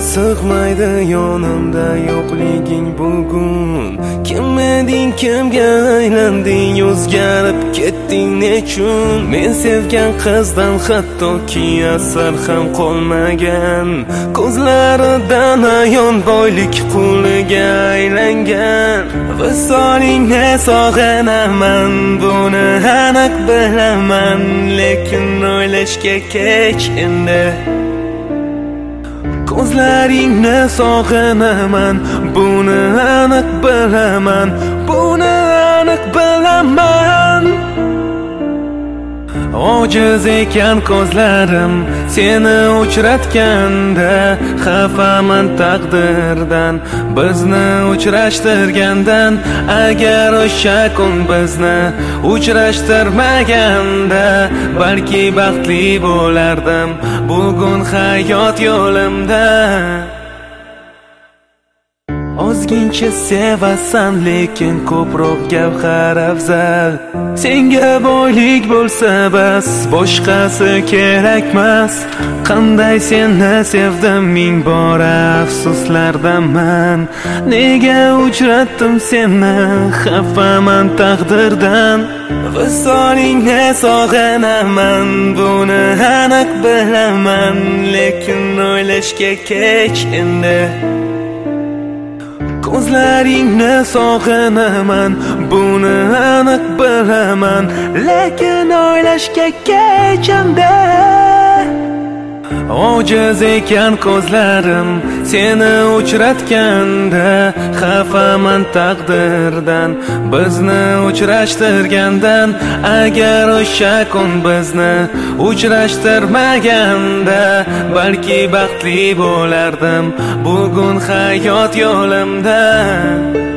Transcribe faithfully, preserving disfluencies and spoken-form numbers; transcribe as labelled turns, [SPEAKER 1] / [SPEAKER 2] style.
[SPEAKER 1] sig'maydi yonimda yo'qliging bugun. Kim eding, kimga aylanding, o'zgarib ketding nechun? Men sevgan qizdan hattoki asar ham qolmagan, ko'zlaridan ayon boylik quliga aylangan. Visolingni sog'inaman, buni aniq bilaman, lekin o'ylashga kech endi. Ko'zlaringni sog'inaman, buni aniq bilaman, buni aniq bilaman. Ojiz ekan ko'zlarim seni uchratganda, xafaman taqdirdan bizni uchrashtirgandan. Agar o'sha kun bizni uchrashtirmaganda, balki baxtli bo'lardim bugun hayot yo'limda. Ozgincha sevasan, lekin ko'proq gavhar afzal. Senga boylik bo'lsa bas, boshqasi kerakmas. Qanday seni sevdim, ming bora afsuslardaman. Nega uchratdim seni, xafaman taqdirdan. Visolingni sog'inaman, buni aniq bilaman, lekin o'ylashga kech endi. Ko'zlaringni sog'inaman, buni aniq bilaman, lekin o'ylashga kech endi. Ojiz ekan ko'zlarim seni uchratganda, xafaman taqdirdan bizni uchrashtirgandan. Agar o'sha kun bizni uchrashtirmaganda, balki baxtli bo'lardim bugun hayot yo'limda.